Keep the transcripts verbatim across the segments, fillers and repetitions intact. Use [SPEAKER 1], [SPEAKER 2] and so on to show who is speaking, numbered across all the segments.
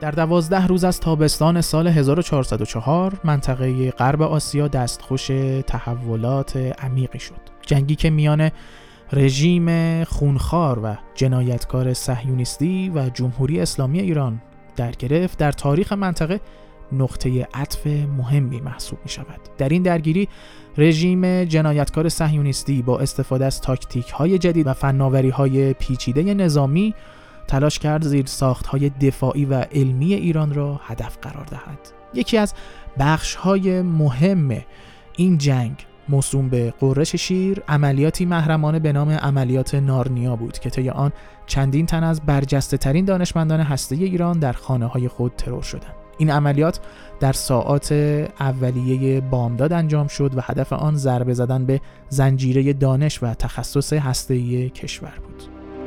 [SPEAKER 1] در دوازده روز از تابستان سال هزار و چهارصد و چهار منطقه غرب آسیا دستخوش تحولات عمیقی شد. جنگی که میان رژیم خونخوار و جنایتکار صهیونیستی و جمهوری اسلامی ایران در گرفت در تاریخ منطقه نقطه عطف مهمی محسوب می شود. در این درگیری رژیم جنایتکار صهیونیستی با استفاده از تاکتیک‌های جدید و فناوری‌های پیچیده نظامی تلاش کرد زیرساخت‌های دفاعی و علمی ایران را هدف قرار دهد. یکی از بخش‌های مهم این جنگ موسوم به غرش شیر عملیاتی محرمانه به نام عملیات نارنیا بود که طی آن چندین تن از برجسته‌ترین دانشمندان هسته ایران در خانه‌های خود ترور شدند. این عملیات در ساعات اولیه بامداد انجام شد و هدف آن ضربه زدن به زنجیره دانش و تخصص هسته‌ای کشور بود.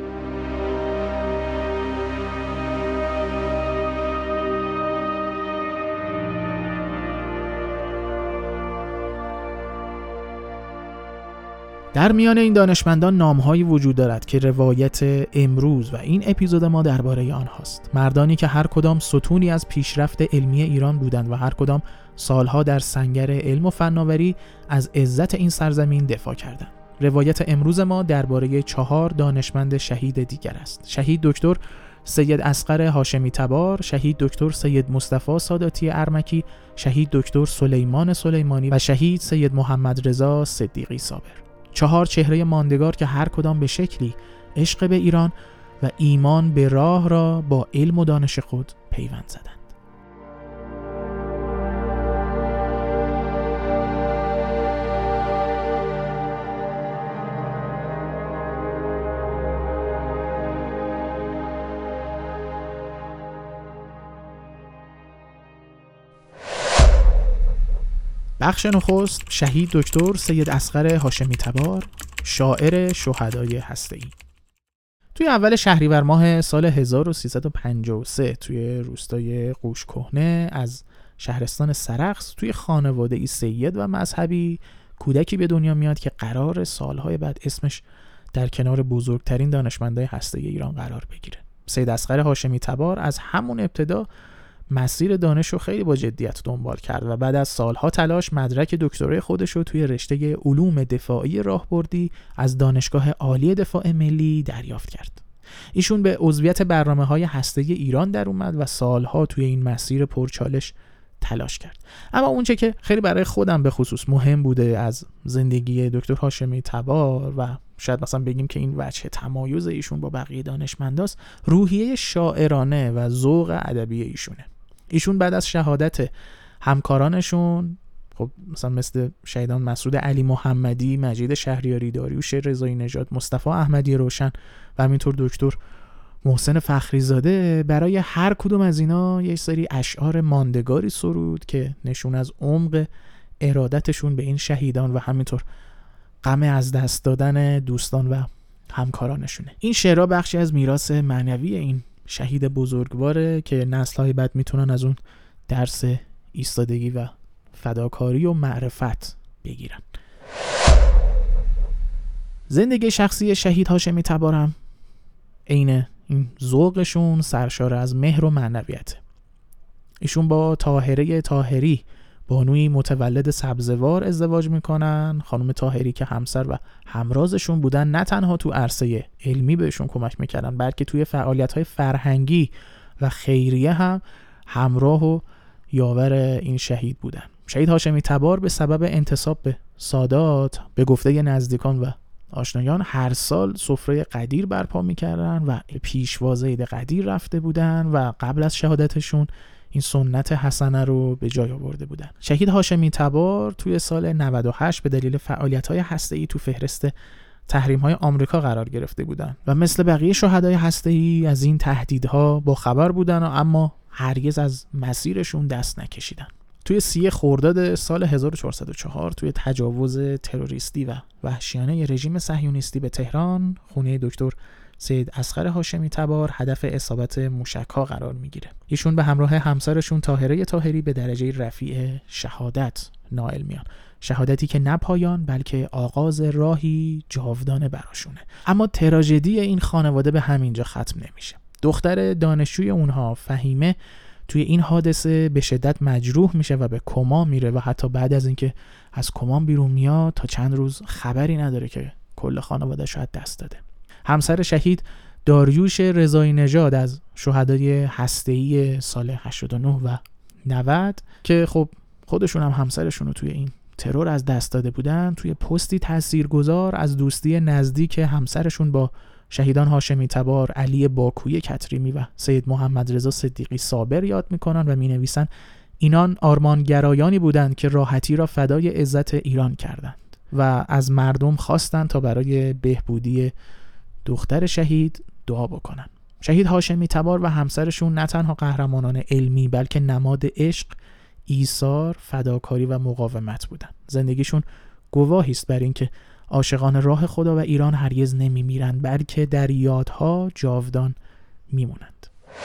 [SPEAKER 1] در میان این دانشمندان نام‌هایی وجود دارد که روایت امروز و این اپیزود ما درباره آنهاست. مردانی که هر کدام ستونی از پیشرفت علمی ایران بودند و هر کدام سالها در سنگر علم و فناوری از عزت این سرزمین دفاع کردند. روایت امروز ما درباره چهار دانشمند شهید دیگر است. شهید دکتر سید اصغر هاشمی تبار، شهید دکتر سید مصطفی ساداتی ارمکی، شهید دکتر سلیمان سلیمانی و شهید سید محمد رضا صدیقی صابر. چهار چهره ماندگار که هر کدام به شکلی عشق به ایران و ایمان به راه را با علم و دانش خود پیوند زدند. بخش نخست شهید دکتر سید اصغر هاشمی تبار، شاعر شهدای هسته‌ای. توی اول شهریور ماه سال هزار و سیصد و پنجاه و سه توی روستای قوش کهنه از شهرستان سرخس توی خانواده‌ای سید و مذهبی کودکی به دنیا میاد که قرار سالهای بعد اسمش در کنار بزرگترین دانشمندای هسته‌ای ایران قرار بگیره. سید اصغر هاشمی تبار از همون ابتدا مسیر دانش رو خیلی با جدیت دنبال کرد و بعد از سالها تلاش مدرک دکترای خودش رو توی رشته علوم دفاعی راهبردی از دانشگاه عالی دفاع ملی دریافت کرد. ایشون به عضویت برنامه‌های هسته‌ای ایران در اومد و سالها توی این مسیر پرچالش تلاش کرد. اما اونچه که خیلی برای خودم به خصوص مهم بوده از زندگی دکتر هاشمی تبار و شاید مثلا بگیم که این وجه تمایز ایشون با بقیه دانشمنداست، روحیه شاعرانه و ذوق ادبی ایشونه. ایشون بعد از شهادت همکارانشون، خب مثلا مثل شهیدان مسعود علی محمدی، مجید شهریاری، داریوش رضایی نژاد، مصطفی احمدی روشن و همینطور دکتر محسن فخری زاده، برای هر کدوم از اینا یک سری اشعار ماندگاری سرود که نشون از عمق ارادتشون به این شهیدان و همینطور غم از دست دادن دوستان و همکارانشونه. این شعرها بخشی از میراث معنوی این شهید بزرگواره که نسل‌های بعد میتونن از اون درس ایستادگی و فداکاری و معرفت بگیرن. زندگی شخصی شهید هاشمی تبار هم عین این ذوقشون سرشار از مهر و معنویت. ایشون با طاهره طاهری، بانوی متولد سبزوار، ازدواج میکنن. خانم طاهری که همسر و همرازشون بودن نه تنها تو عرصه علمی بهشون کمک میکردن بلکه توی فعالیت‌های فرهنگی و خیریه هم همراه و یاور این شهید بودن. شهید هاشمی تبار به سبب انتساب به سادات به گفته نزدیکان و آشنایان هر سال سفره قدیر برپا میکردن و پیشوا زید قدیر رفته بودن و قبل از شهادتشون این سنت حسنه رو به جای آورده بودن. شهید هاشمی تبار توی سال نود و هشت به دلیل فعالیت‌های هسته‌ای تو فهرست تحریم‌های آمریکا قرار گرفته بودن و مثل بقیه شهدای هسته‌ای از این تهدیدها با خبر بودن و اما هرگز از مسیرشون دست نکشیدن. توی سی خرداد سال هزار و چهارصد و چهار توی تجاوز تروریستی و وحشیانه رژیم صهیونیستی به تهران، خونه دکتر سید اصغر هاشمی تبار هدف اصابت موشک‌ها قرار میگیره. ایشون به همراه همسرشون طاهره طاهری به درجه رفیع شهادت نائل میان. شهادتی که نه پایان بلکه آغاز راهی جاودانه براشونه. اما تراژدی این خانواده به همینجا ختم نمیشه. دختر دانشجوی اونها فهیمه توی این حادثه به شدت مجروح میشه و به کما میره و حتی بعد از اینکه از کما بیرون میاد تا چند روز خبری نداره که کل خانواده‌اش رو از دست داده. همسر شهید داریوش رضایی نژاد از شهدای هسته‌ای سال هشتاد و نه و نود که خب خودشون هم همسرشون رو توی این ترور از دست داده بودن، توی پستی تاثیرگذار از دوستی نزدیک همسرشون با شهیدان هاشمی تبار، علی باکوی کتریمی و سید محمد رضا صدیقی صابر یاد میکنن و مینویسن اینان آرمانگرایانی بودند که راحتی را فدای عزت ایران کردند و از مردم خواستند تا برای بهبودی دختر شهید دعا بکنن. شهید هاشمی تبار و همسرشون نه تنها قهرمانان علمی بلکه نماد عشق، ایثار، فداکاری و مقاومت بودند. زندگیشون گواهی است بر اینکه عاشقان راه خدا و ایران هرگز نمیمیرند بلکه در یادها جاودان میمونند.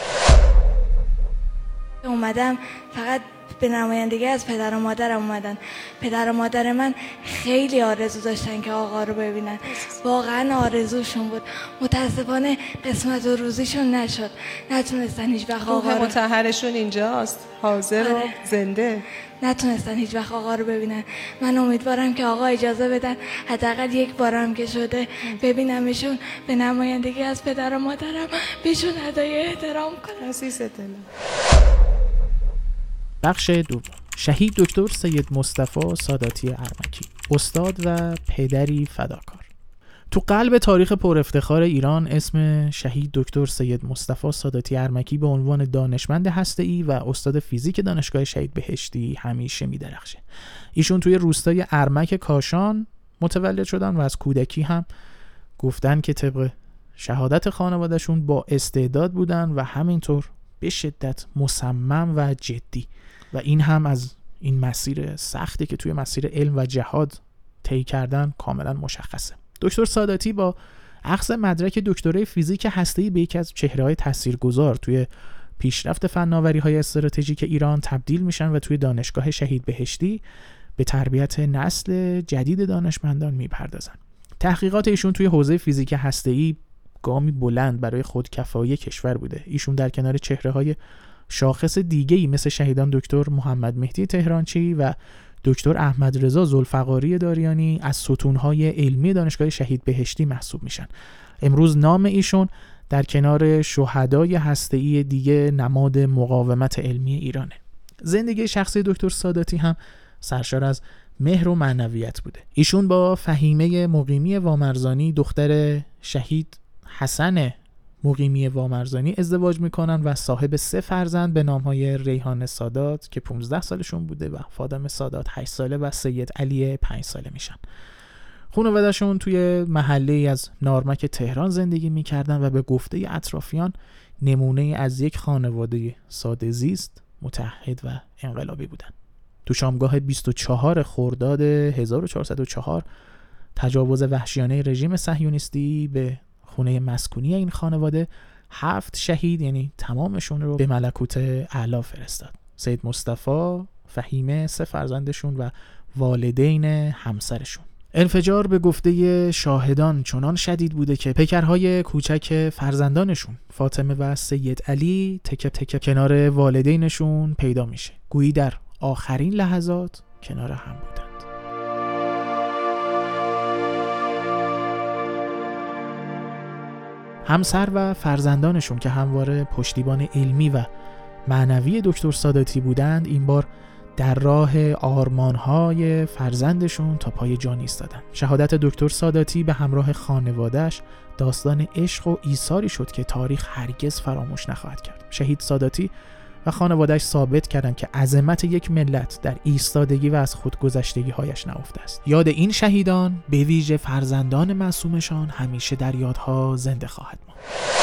[SPEAKER 2] اومدم فقط به نمایندگی از پدر و مادرم اومدن. پدر و مادر من خیلی آرزو داشتن که آقا رو ببینن، واقعا آرزوشون بود. متاسفانه قسمت و روزیشون نشد، نتونستن هیچ وقت آقا رو.
[SPEAKER 3] مطهرشون اینجاست حاضر و
[SPEAKER 2] آره.
[SPEAKER 3] زنده،
[SPEAKER 2] نتونستن هیچ وقت آقا رو ببینن. من امیدوارم که آقا اجازه بدن حداقل یک بارم که شده ببینمشون، به نمایندگی از پدر و مادرم بهشون ادای احترام کنم.
[SPEAKER 3] عزیز دلم.
[SPEAKER 1] بخش دوم، شهید دکتر سید مصطفی ساداتی ارمکی، استاد و پدری فداکار. تو قلب تاریخ پر افتخار ایران اسم شهید دکتر سید مصطفی ساداتی ارمکی به عنوان دانشمند هسته‌ای و استاد فیزیک دانشگاه شهید بهشتی همیشه می‌درخشه. ایشون توی روستای ارمک کاشان متولد شدن و از کودکی هم گفتن که طبق شهادت خانواده‌شون با استعداد بودن و همینطور به شدت مصمم و جدی، و این هم از این مسیر سختی که توی مسیر علم و جهاد طی کردن کاملا مشخصه. دکتر ساداتی با اخذ مدرک دکترای فیزیک هسته‌ای به یکی از چهره‌های تاثیرگذار توی پیشرفت فناوری‌های استراتژیک ایران تبدیل میشن و توی دانشگاه شهید بهشتی به تربیت نسل جدید دانشمندان میپردازن. تحقیقات ایشون توی حوزه فیزیک هسته‌ای گامی بلند برای خودکفایی کشور بوده. ایشون در کنار چهره‌های شاخص دیگه‌ای مثل شهیدان دکتر محمد مهدی تهرانچی و دکتر احمد رضا ذوالفقاری داریانی از ستون‌های علمی دانشگاه شهید بهشتی محسوب میشن. امروز نام ایشون در کنار شهدای هسته‌ای دیگه نماد مقاومت علمی ایرانه. زندگی شخصی دکتر ساداتی هم سرشار از مهر و معنویت بوده. ایشون با فهیمه مقیمی وامرزانی دختر شهید حسن مقیمی وامرزانی ازدواج میکنن و صاحب سه فرزند به نامهای ریحان سادات که پانزده سالشون بوده و فاطمه سادات هشت ساله و سید علی پنج ساله میشن. خانواده‌شون توی محله‌ای از نارمک تهران زندگی میکردن و به گفته اطرافیان نمونه از یک خانواده ساده زیست، متحد و انقلابی بودن. تو شامگاه بیست و چهارم خرداد هزار و چهارصد و چهار تجاوز وحشیانه رژیم صهیونیستی به خونه مسکونی این خانواده هفت شهید یعنی تمامشون رو به ملکوت اعلی فرستاد. سید مصطفی، فهیمه، سه فرزندشون و والدین همسرشون. انفجار به گفته شاهدان چنان شدید بوده که پیکرهای کوچک فرزندانشون فاطمه و سید علی تکه تکه کنار والدینشون پیدا میشه، گویی در آخرین لحظات کنار هم بودند. همسر و فرزندانشون که همواره پشتیبان علمی و معنوی دکتر ساداتی بودند این بار در راه آرمانهای فرزندشون تا پای جان ایستادن. شهادت دکتر ساداتی به همراه خانواده‌اش داستان عشق و ایثاری شد که تاریخ هرگز فراموش نخواهد کرد. شهید ساداتی و خانواده‌اش ثابت کردند که عظمت یک ملت در ایستادگی و از خودگذشتگی‌هایش نهفته است. یاد این شهیدان به ویژه فرزندان معصومشان همیشه در یادها زنده خواهد ماند.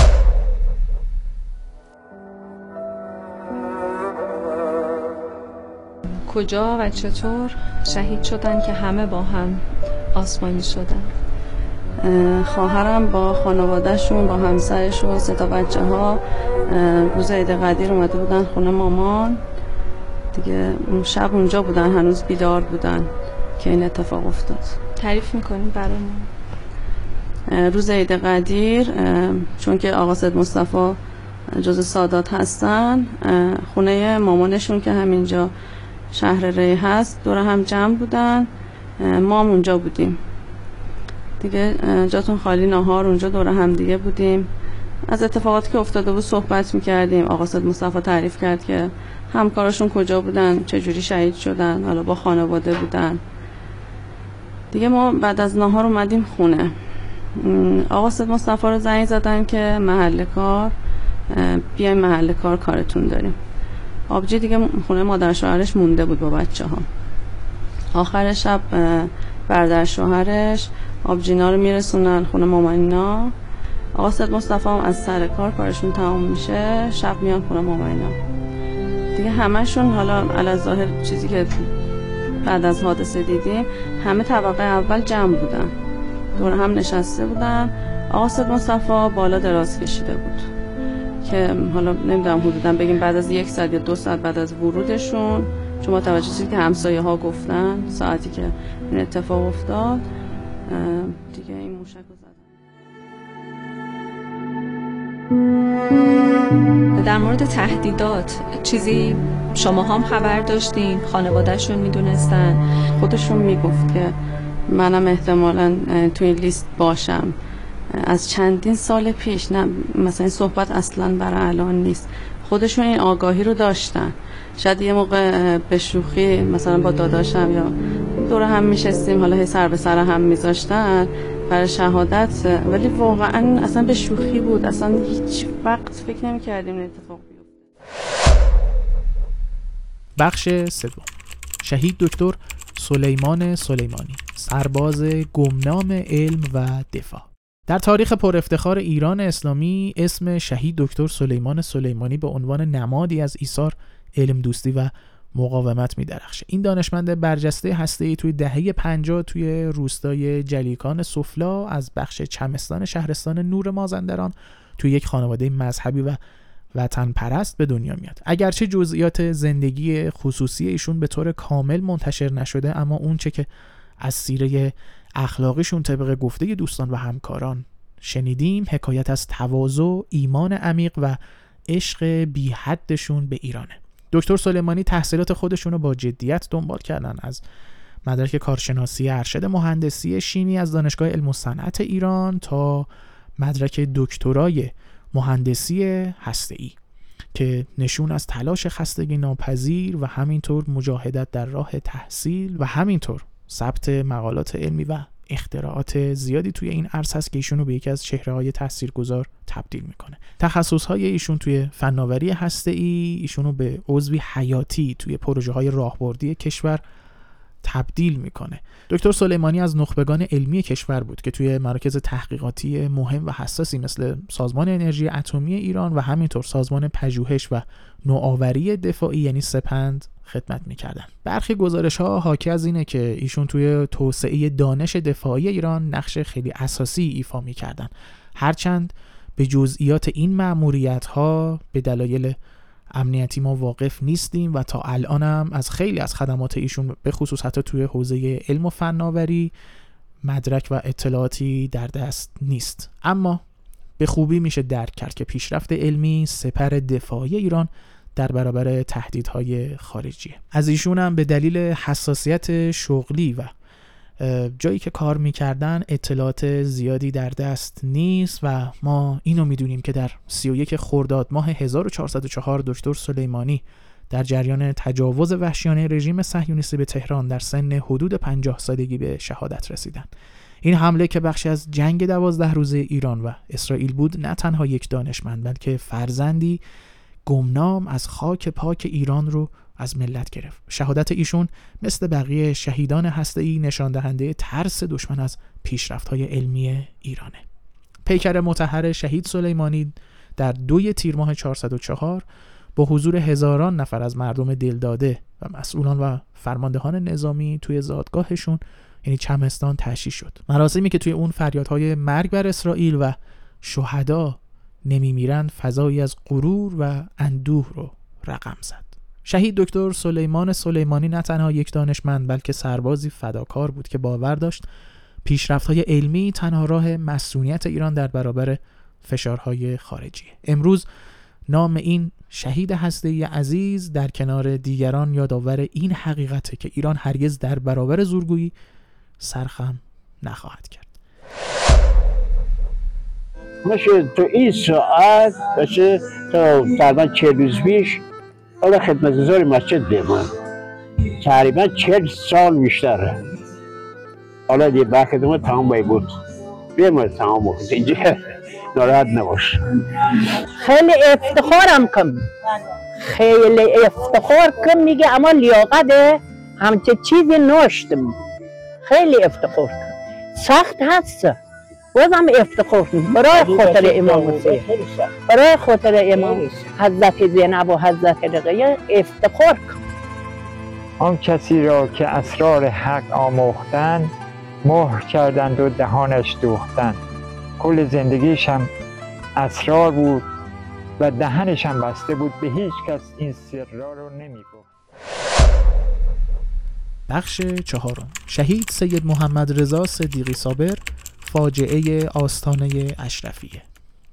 [SPEAKER 4] کجا و چطور شهید شدن که همه با هم آسمانی شدن؟
[SPEAKER 5] خواهرم با خانوادهشون با همسرش و سه تا بچه ها روز عید قدیر اومده بودن خونه مامان دیگه. شب اونجا بودن، هنوز بیدار بودن که این اتفاق افتاد.
[SPEAKER 4] تعریف میکنیم برامون؟
[SPEAKER 5] روز عید قدیر چون که آقا سید مصطفی جز سادات هستن، خونه مامانشون که همینجا شهر ری هست دور هم جمع بودن، ما هم اونجا بودیم دیگه. جاتون خالی، ناهار اونجا دور هم دیگه بودیم، از اتفاقاتی که افتاده بود صحبت میکردیم. آقا سید مصطفی تعریف کرد که همکاراشون کجا بودن، چجوری شهید شدن، حالا با خانواده بودن دیگه. ما بعد از ناهار اومدیم خونه. آقا سید مصطفی رو زنگ زدن که محل کار بیایم محل کار کارتون داریم. آبجی دیگه خونه مادر شوهرش مونده بود با بچه ها. آخر شب برادر شوهرش آبجینا رو میرسونن خونه مامانینا. آقا سید مصطفی هم از سر کار کارشون تمام میشه، شب میان خونه مامانینا دیگه. همشون حالا علاوه چیزی که بعد از حادثه دیدیم، همه طبقه اول جمع بودن، دور هم نشسته بودن. آقا سید مصطفی بالا دراز کشیده بود که حالا نمیدونم حدودا بگیم بعد از یک ساعت یا دو ساعت بعد از ورودشون، چون متوجه شدید که همسایه ها گفتن ساعتی که این اتفاق افتاد دیگه این موشک رو زدن.
[SPEAKER 4] در مورد تهدیدات چیزی شما هم خبر داشتین؟ خانوادهشون میدونستن؟
[SPEAKER 5] خودشون میگفت که منم احتمالاً توی این لیست باشم. از چندین سال پیش، نه مثلا این صحبت اصلا برای الان نیست، خودشون این آگاهی رو داشتن. شاید یه موقع به شوخی مثلا با داداشم یا دور هم میشستیم، حالا هی سر به سر هم میذاشتن برای شهادت، ولی واقعا اصلا به شوخی بود، اصلا هیچ وقت فکر نمی کردیم این اتفاق بیفته.
[SPEAKER 1] بخش سوم، شهید دکتر سلیمان سلیمانی، سرباز گمنام علم و دفاع. در تاریخ پر افتخار ایران اسلامی اسم شهید دکتر سلیمان سلیمانی به عنوان نمادی از ایثار علم دوستی و مقاومت می درخشه. این دانشمند برجسته هسته‌ای توی دهه پنجاه توی روستای جلیکان سفلا از بخش چمستان شهرستان نور مازندران توی یک خانواده مذهبی و وطن پرست به دنیا میاد. اگرچه جزئیات زندگی خصوصی ایشون به طور کامل منتشر نشده، اما اون چه که از سیره اخلاقیشون طبق گفته دوستان و همکاران شنیدیم حکایت از تواضع، ایمان عمیق و عشق بی حدشون به ایرانه. دکتر سلیمانی تحصیلات خودشون رو با جدیت دنبال کردن، از مدرک کارشناسی ارشد مهندسی شیمی از دانشگاه علم و صنعت ایران تا مدرک دکترای مهندسی هسته‌ای که نشون از تلاش خستگی ناپذیر و همینطور مجاهدت در راه تحصیل و همینطور ثبت مقالات علمی و اختراعات زیادی توی این عرصه هست که ایشون رو به یکی از چهره‌های تاثیرگذار تبدیل میکنه. تخصص‌های ایشون توی فناوری هسته‌ای ایشون رو به عضوی حیاتی توی پروژه‌های راهبردی کشور تبدیل میکنه. دکتر سلیمانی از نخبگان علمی کشور بود که توی مراکز تحقیقاتی مهم و حساسی مثل سازمان انرژی اتمی ایران و همینطور سازمان پژوهش و نوآوری دفاعی یعنی سپند خدمت میکردن. برخی گزارش‌ها حاکی از اینه که ایشون توی توسعه دانش دفاعی ایران نقش خیلی اساسی ایفا میکردن، هرچند به جزئیات این مأموریت‌ها به دلایل امنیتی ما واقف نیستیم و تا الان هم از خیلی از خدمات ایشون به خصوص حتی توی حوزه علم و فناوری مدرک و اطلاعاتی در دست نیست. اما به خوبی میشه درک کرد که پیشرفت علمی سپر دفاعی ایران در برابر تهدیدهای خارجی. از ایشون هم به دلیل حساسیت شغلی و جایی که کار میکردن اطلاعات زیادی در دست نیست و ما اینو میدونیم که در سی و یک خرداد ماه هزار و چهارصد و چهار دکتر سلیمانی در جریان تجاوز وحشیانه رژیم صهیونیستی به تهران در سن حدود پنجاه سالگی به شهادت رسیدن. این حمله که بخشی از جنگ دوازده روزه ایران و اسرائیل بود، نه تنها یک دانشمند بلکه فرزندی گمنام از خاک پاک ایران رو از ملت گرفت. شهادت ایشون مثل بقیه شهیدان هسته‌ای نشان دهنده ترس دشمن از پیشرفت‌های علمی ایرانه. پیکر مطهر شهید سلیمانی در دوی تیر ماه چهارصد و چهار با حضور هزاران نفر از مردم دلداده و مسئولان و فرماندهان نظامی توی زادگاهشون یعنی چمستان تأسیس شد. مراسمی که توی اون فریادهای مرگ بر اسرائیل و شهدا نمیمیرن فضایی از غرور و اندوه رو رقم زد. شهید دکتر سلیمان سلیمانی نه تنها یک دانشمند بلکه سربازی فداکار بود که باور داشت پیشرفت‌های علمی تنها راه مسئولیت ایران در برابر فشارهای خارجی. امروز نام این شهید هسته‌ای عزیز در کنار دیگران یادآور این حقیقته که ایران هرگز در برابر زورگویی سرخم نخواهد کرد.
[SPEAKER 6] باشه تو این ساعت باشه تا تقریبا چهل روز پیش حالا خدمتگزار مسجد بمون تقریبا چهل سال بیشتره. حالا دیگه با خدمت تمام باید بود بمون تمام بود اینجا ناراحت نباش.
[SPEAKER 7] خیلی افتخارم کم خیلی افتخار کم میگه اما لیاقت همچه چیزی نشتم. خیلی افتخار کم سخت هست بازم افتخار کن برای خاطر امام حسین برای خاطر امام حضرت زینب و حضرت رقیه افتخار کن.
[SPEAKER 8] آن کسی را که اسرار حق آموختند مهر کردند و دهانش دوختند. کل زندگیشم اسرار بود و دهنشم بسته بود، به هیچ کس این سرا رو نمیگفت.
[SPEAKER 1] بخش چهارم، شهید سید محمد رضا صدیقی صابر، فاجعه آستانه اشرفیه.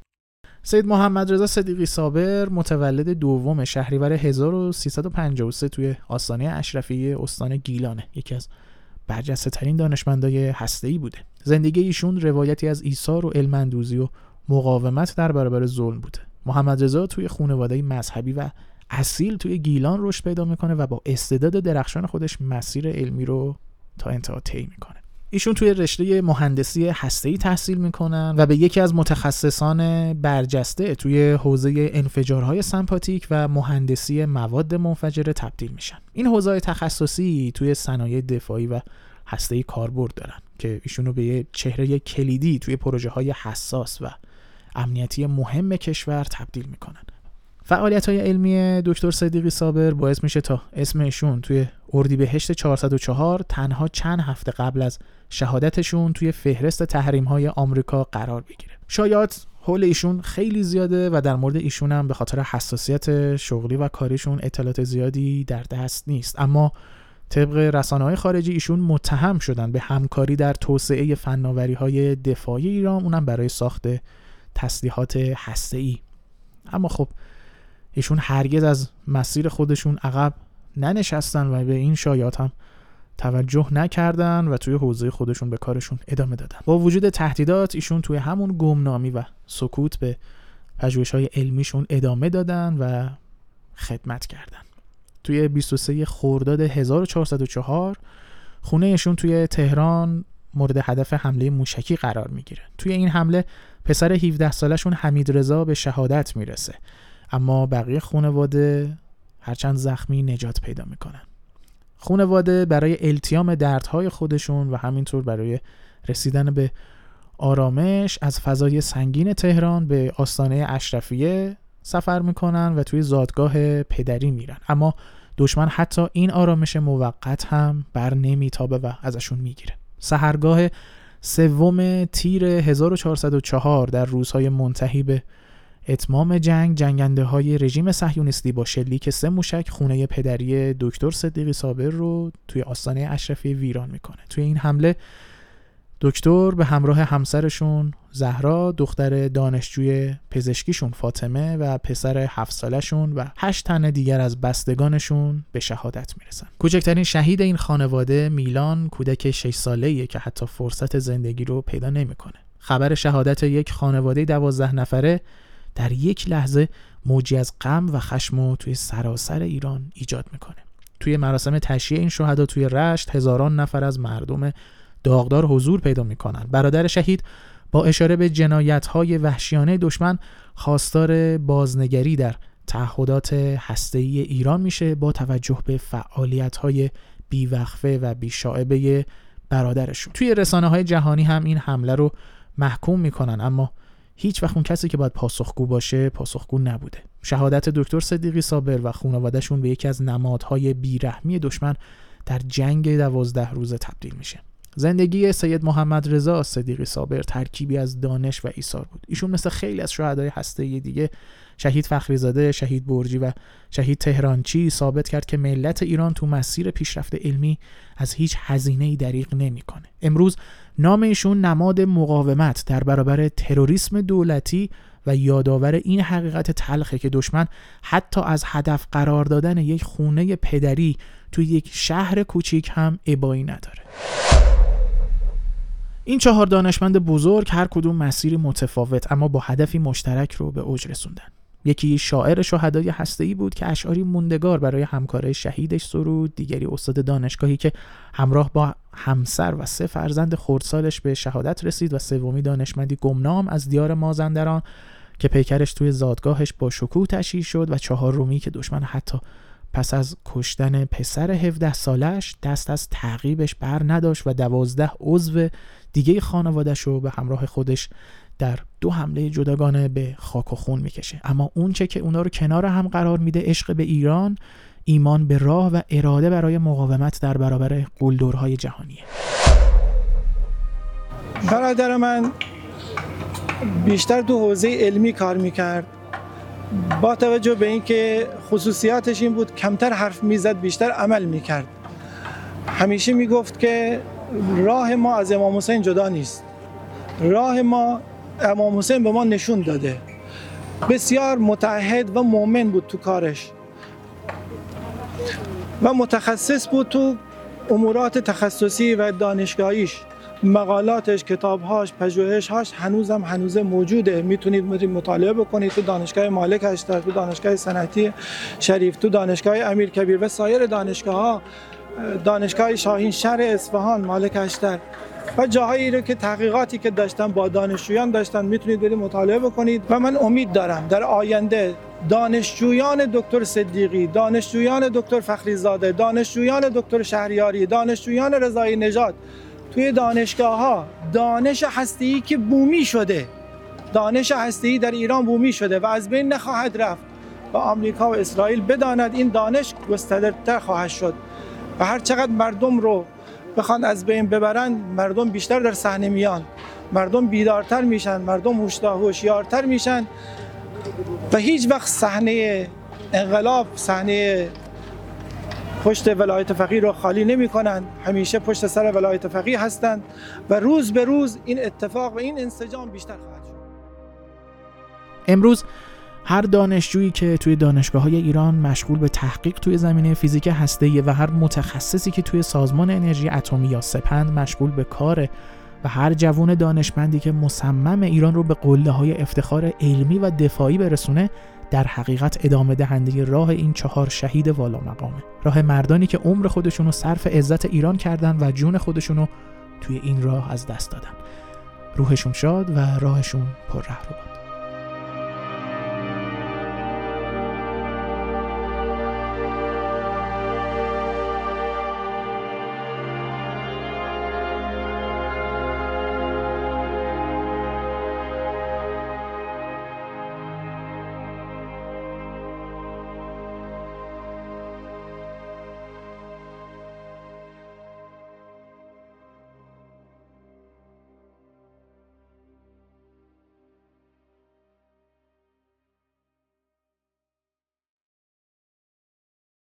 [SPEAKER 1] سید محمد رضا صدیقی صابر متولد دوم شهریور هزار و سیصد و پنجاه و سه توی آستانه اشرفیه استان گیلانه. یکی از برجسته ترین دانشمندای هسته‌ای بوده. زندگی ایشون روایتی از ایثار و علم اندوزی و مقاومت در برابر ظلم بوده. محمد رضا توی خانواده مذهبی و اصیل توی گیلان رشد پیدا میکنه و با استعداد درخشان خودش مسیر علمی رو تا انتها طی میکنه. ایشون توی رشته مهندسی هسته‌ای تحصیل میکنن و به یکی از متخصصان برجسته توی حوزه انفجارهای سمپاتیک و مهندسی مواد منفجره تبدیل میشن. این حوزه‌های تخصصی توی صنایع دفاعی و هسته‌ای کاربرد دارن که ایشونو به یه چهره کلیدی توی پروژه‌های حساس و امنیتی مهم کشور تبدیل میکنن. فعالیت‌های علمی دکتر صدیقی صابر باعث میشه تا اسم ایشون توی اردیبهشت چهارصد و چهار تنها چند هفته قبل از شهادتشون توی فهرست تحریم‌های آمریکا قرار بگیره. شایعات حول ایشون خیلی زیاده و در مورد ایشون هم به خاطر حساسیت شغلی و کاریشون اطلاعات زیادی در دست نیست، اما طبق رسانه‌های خارجی ایشون متهم شدن به همکاری در توسعه فناوری‌های دفاعی ایران، اونم برای ساخت تسلیحات هسته‌ای. اما خب ایشون هرگز از مسیر خودشون عقب ننشستن و به این شایعات هم توجه نکردن و توی حوزه خودشون به کارشون ادامه دادن. با وجود تهدیدات ایشون توی همون گمنامی و سکوت به پژوهش‌های علمیشون ادامه دادن و خدمت کردن. توی بیست و سوم خرداد هزار و چهارصد و چهار خونه ایشون توی تهران مورد هدف حمله موشکی قرار میگیره. توی این حمله پسر هفده سالشون حمید رضا به شهادت میرسه، اما بقیه خانواده هرچند زخمی نجات پیدا میکنن. خانواده برای التیام دردهای خودشون و همینطور برای رسیدن به آرامش از فضای سنگین تهران به آستانه اشرفیه سفر میکنن و توی زادگاه پدری میرن، اما دشمن حتی این آرامش موقت هم بر نمیتابه و ازشون میگیره. سحرگاه سوم تیر هزار و چهارصد و چهار در روزهای منتهی به اتمام جنگ، جنگنده های رژیم صهیونیستی با شلیک سه موشک خونه پدری دکتر صدیقی صابر رو توی آستانه اشرفیه ویران میکنه. توی این حمله دکتر به همراه همسرشون زهرا، دختر دانشجوی پزشکیشون فاطمه و پسر هفت سالشون و هشت تن دیگر از بستگانشون به شهادت میرسن. کوچکترین شهید این خانواده میلان کودک شش ساله‌ایه که حتی فرصت زندگی رو پیدا نمیکنه. خبر شهادت یک خانواده دوازده نفره در یک لحظه موجی از غم و خشم رو توی سراسر ایران ایجاد میکنه. توی مراسم تشییع این شهدا توی رشت هزاران نفر از مردم داغدار حضور پیدا میکنن. برادر شهید با اشاره به جنایت‌های وحشیانه دشمن خواستار بازنگری در تعهدات هسته‌ای ایران میشه با توجه به فعالیت‌های بیوقفه و بیشائبه برادرشون. توی رسانه‌های جهانی هم این حمله رو محکوم میکنن، اما هیچ وقت اون کسی که باید پاسخگو باشه پاسخگو نبوده. شهادت دکتر صدیقی صابر و خانواده‌شون به یکی از نمادهای بیرحمی دشمن در جنگ دوازده روزه تبدیل میشه. زندگی سید محمد رضا صدیقی صابر ترکیبی از دانش و ایثار بود. ایشون مثل خیلی از شهدای هسته‌ای دیگه، شهید فخریزاده، شهید برجی و شهید تهرانچی، ثابت کرد که ملت ایران تو مسیر پیشرفت علمی از هیچ هزینه‌ای دریغ نمی‌کنه. امروز نام ایشون نماد مقاومت در برابر تروریسم دولتی و یادآور این حقیقت تلخه که دشمن حتی از هدف قرار دادن یک خونه پدری توی یک شهر کوچیک هم ابایی نداره. این چهار دانشمند بزرگ هر کدوم مسیری متفاوت اما با هدفی مشترک رو به اوج رسوندن. یکی شاعر شهدای هسته‌ای بود که اشعاری موندگار برای همکارای شهیدش سرود، دیگری استاد دانشگاهی که همراه با همسر و سه فرزند خردسالش به شهادت رسید و سومی دانشمندی گمنام از دیار مازندران که پیکرش توی زادگاهش با شکوه تشییع شد و چهارمی که دشمن حتی پس از کشتن پسر هفده سالش دست از تعقیبش بر نداشت و دوازده عضو دیگه خانواده‌اش رو به همراه خودش در دو حمله جداگانه به خاک و خون میکشه. اما اون چه که اونا رو کنار هم قرار میده عشق به ایران، ایمان به راه و اراده برای مقاومت در برابر قلدرهای جهانیه.
[SPEAKER 9] برادر من بیشتر تو حوزه علمی کار میکرد، با توجه به اینکه خصوصیاتش این بود کمتر حرف میزد بیشتر عمل میکرد. همیشه میگفت که راه ما از امام حسین جدا نیست، راه ما امام حسین به ما نشون داده. بسیار متعهد و مؤمن بود تو کارش و متخصص بود تو امورات تخصصی و دانشگاهیش. مقالاتش، کتابهاش، پژوهش‌هاش هنوزم هنوز موجوده، میتونید برید مطالعه بکنید تو دانشگاه مالک هشتاد، تو دانشگاه صنعتی شریف، تو دانشگاه امیرکبیر و سایر دانشگاه‌ها، دانشگاه شاهین شهر اصفهان مالک هشتاد و جاهایی رو که تحقیقاتی که داشتن با دانشجویان داشتن میتونید برید مطالعه بکنید. و من امید دارم در آینده دانشجویان دکتر صدیقی، دانشجویان دکتر فخریزاده، دانشجویان دکتر شهریاری، دانشجویان رضایی نژاد توی دانشگاه‌ها دانش هسته‌ای که بومی شده، دانش هسته‌ای در ایران بومی شده و از بین نخواهد رفت و آمریکا و اسرائیل بداند این دانش گسترده‌تر خواهد شد و هر چقدر مردم رو بخوان از بین ببرن، مردم بیشتر در صحنه میان، مردم بیدارتر میشن، مردم هوشیارتر میشن و هیچ وقت صحنه انقلاب، صحنه پشت ولایت فقیه رو خالی نمی کنند، همیشه پشت سر ولایت فقیه هستند و روز به روز این اتفاق و این انسجام بیشتر خواهد شد.
[SPEAKER 1] امروز هر دانشجویی که توی دانشگاه‌های ایران مشغول به تحقیق توی زمینه فیزیک هسته‌ای و هر متخصصی که توی سازمان انرژی اتمی یا سپند مشغول به کاره و هر جوان دانشمندی که مصمم ایران رو به قله‌های افتخار علمی و دفاعی برسونه، در حقیقت ادامه دهنده راه این چهار شهید والا مقامه. راه مردانی که عمر خودشونو صرف عزت ایران کردن و جون خودشونو توی این راه از دست دادن. روحشون شاد و راهشون پر رهرو باد.